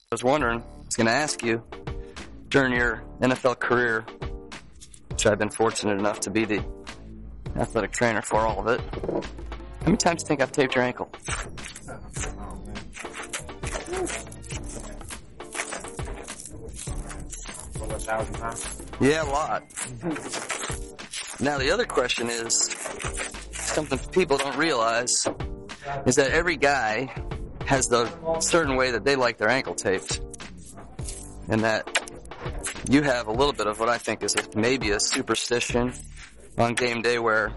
was wondering, I was going to ask you, during your NFL career, which I've been fortunate enough to be the athletic trainer for all of it, how many times do you think I've taped your ankle? Yeah, a lot. Now the other question is, something people don't realize, is that every guy has the certain way that they like their ankle taped. And that you have a little bit of what I think is maybe a superstition on game day where,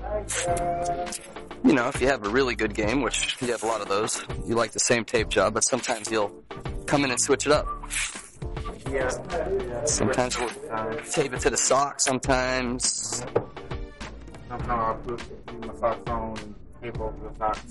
you know, if you have a really good game, which you have a lot of those, you like the same tape job, but sometimes you'll come in and switch it up. Yeah. Sometimes we'll tape it to the sock, sometimes I'll put my socks on and tape over the socks.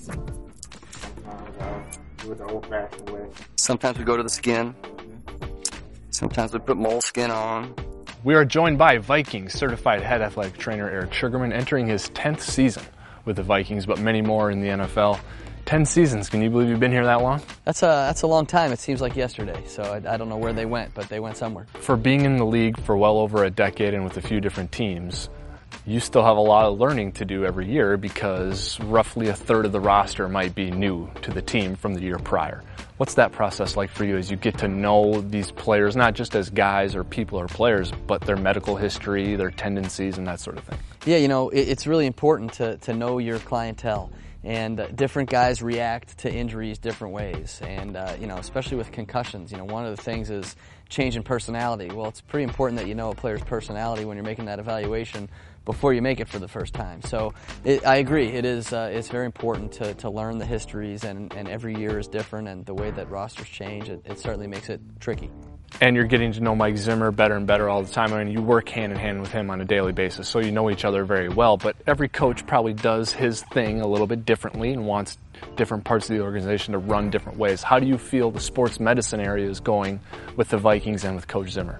Sometimes I'll do it the old-fashioned way. Sometimes we go to the skin. Sometimes we put moleskin on. We are joined by Vikings certified head athletic trainer Eric Sugarman, entering his 10th season with the Vikings, but many more in the NFL. 10 seasons. Can you believe you've been here that long? That's a long time. It seems like yesterday. So I don't know where they went, but they went somewhere. For being in the league for well over a decade and with a few different teams, you still have a lot of learning to do every year because roughly a third of the roster might be new to the team from the year prior. What's that process like for you as you get to know these players, not just as guys or people or players, but their medical history, their tendencies, and that sort of thing? Yeah, you know, it's really important to know your clientele. And different guys react to injuries different ways. And, you know, especially with concussions, you know, one of the things is change in personality. Well, it's pretty important that you know a player's personality when you're making that evaluation before you make it for the first time. So I agree. It is, it's very important to learn the histories, and every year is different, and the way that rosters change, it certainly makes it tricky. And you're getting to know Mike Zimmer better and better all the time. I mean, you work hand in hand with him on a daily basis, so you know each other very well. But every coach probably does his thing a little bit differently and wants different parts of the organization to run different ways. How do you feel the sports medicine area is going with the Vikings and with Coach Zimmer?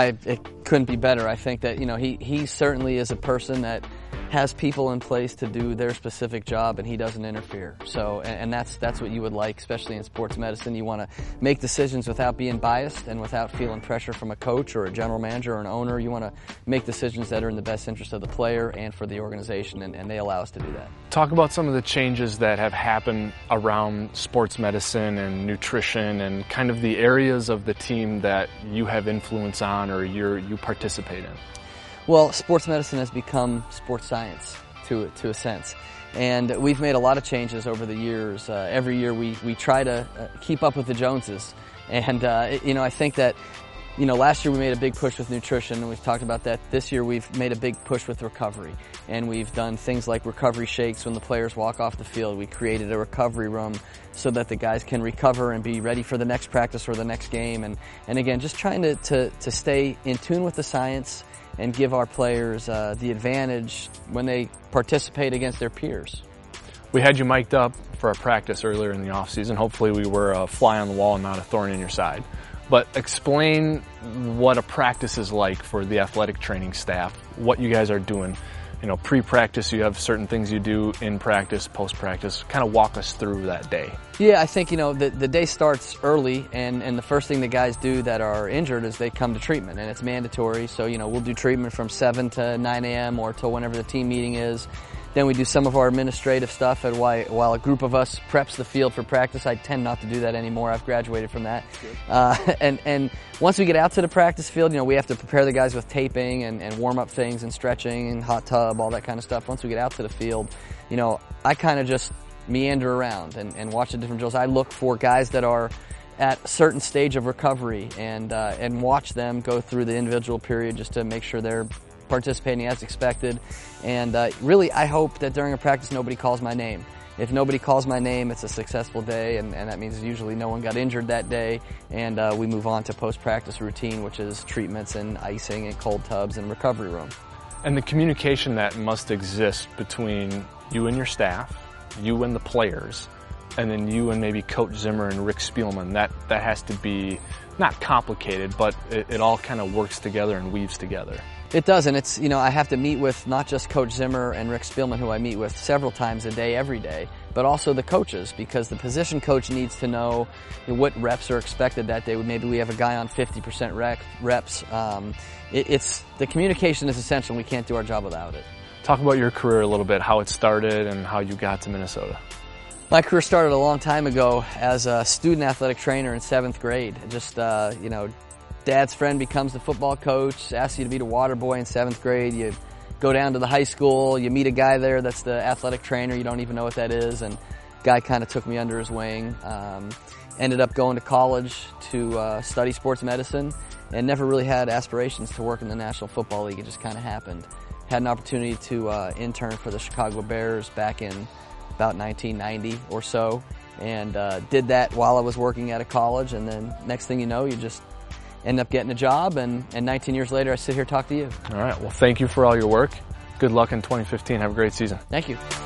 It couldn't be better. I think that, you know, he certainly is a person that has people in place to do their specific job, and he doesn't interfere. So, and that's what you would like, especially in sports medicine. You want to make decisions without being biased and without feeling pressure from a coach or a general manager or an owner. You want to make decisions that are in the best interest of the player and for the organization, and they allow us to do that. Talk about some of the changes that have happened around sports medicine and nutrition and kind of the areas of the team that you have influence on or you participate in. Well, sports medicine has become sports science to a sense. And we've made a lot of changes over the years. Every year we try to keep up with the Joneses. And, you know, I think that, you know, last year we made a big push with nutrition, and we've talked about that. This year we've made a big push with recovery. And we've done things like recovery shakes when the players walk off the field. We created a recovery room so that the guys can recover and be ready for the next practice or the next game. And again, just trying to stay in tune with the science and give our players the advantage when they participate against their peers. We had you mic'd up for a practice earlier in the offseason. Hopefully we were a fly on the wall and not a thorn in your side. But explain what a practice is like for the athletic training staff, what you guys are doing. You know, pre-practice, you have certain things you do in practice, post-practice. Kind of walk us through that day. Yeah, I think, you know, the day starts early, and the first thing the guys do that are injured is they come to treatment, and it's mandatory. So, you know, we'll do treatment from 7 to 9 a.m. or till whenever the team meeting is. Then we do some of our administrative stuff, and while a group of us preps the field for practice. I tend not to do that anymore. I've graduated from that. And once we get out to the practice field, you know, we have to prepare the guys with taping and warm up things and stretching and hot tub, all that kind of stuff. Once we get out to the field, you know, I kind of just meander around and watch the different drills. I look for guys that are at a certain stage of recovery and watch them go through the individual period just to make sure they're participating as expected. And really, I hope that during a practice nobody calls my name. If nobody calls my name, it's a successful day, and that means usually no one got injured that day, and we move on to post-practice routine, which is treatments and icing and cold tubs and recovery room. And the communication that must exist between you and your staff, you and the players, and then you and maybe Coach Zimmer and Rick Spielman, that has to be not complicated, but it all kind of works together and weaves together. It does, and it's, you know, I have to meet with not just Coach Zimmer and Rick Spielman, who I meet with several times a day, every day, but also the coaches, because the position coach needs to know what reps are expected that day. Maybe we have a guy on 50% reps. It's the communication is essential. We can't do our job without it. Talk about your career a little bit, how it started and how you got to Minnesota. My career started a long time ago as a student athletic trainer in 7th grade. Just, dad's friend becomes the football coach, asks you to be the water boy in 7th grade. You go down to the high school, you meet a guy there that's the athletic trainer, you don't even know what that is, and guy kind of took me under his wing. Ended up going to college to study sports medicine, and never really had aspirations to work in the National Football League. It just kind of happened. Had an opportunity to intern for the Chicago Bears back in about 1990 or so, and did that while I was working at a college, and then next thing you know, you just end up getting a job, and 19 years later I sit here talking to you. All right, well, thank you for all your work. Good luck in 2015. Have a great season. Thank you.